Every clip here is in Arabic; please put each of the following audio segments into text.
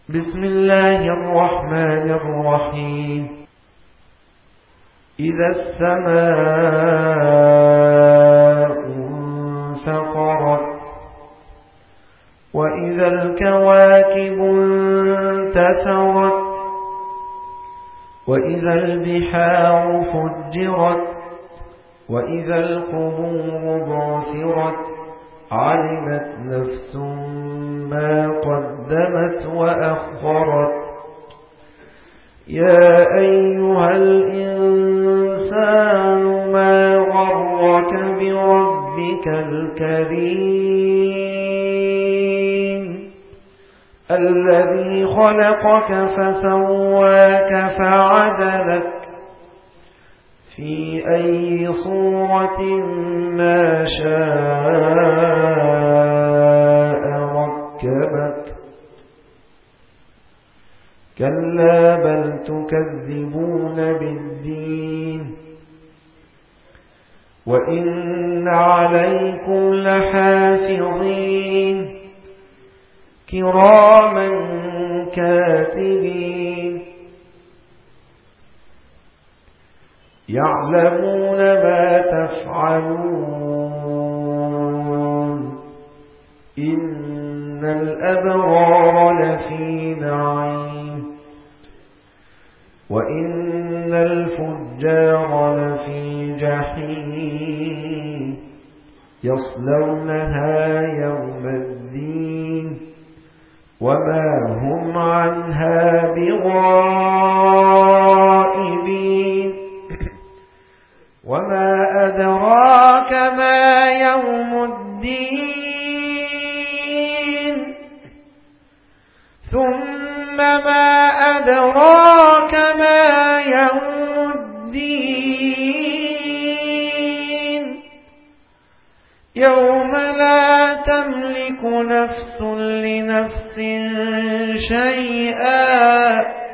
بسم الله الرحمن الرحيم. إذا السماء انفطرت وإذا الكواكب انتثرت وإذا البحار فجرت وإذا القبور بعثرت علمت نفس ما قدمت وأخرت. يا أيها الإنسان ما غرك بربك الكريم الذي خلقك فسواك فعدلك في أي صورة ما شاء ركبك. كلا بل تكذبون بالدين وإن عليكم لحافظين كراما كاتبين يعلمون ما تفعلون. إن الأبرار لفي نعيم وإن الفجار لفي جحيم يصلونها يوم الدين وما هم عنها بغائبين. وما أدراك ما يوم الدين ثم ما أدراك ما يوم الدين يوم لا تملك نفس لنفس شيئا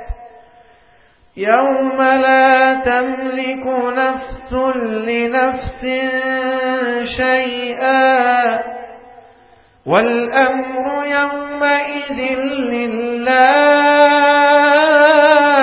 يوم لا تملك نفس لنفس شيئا والأمر يومئذ لله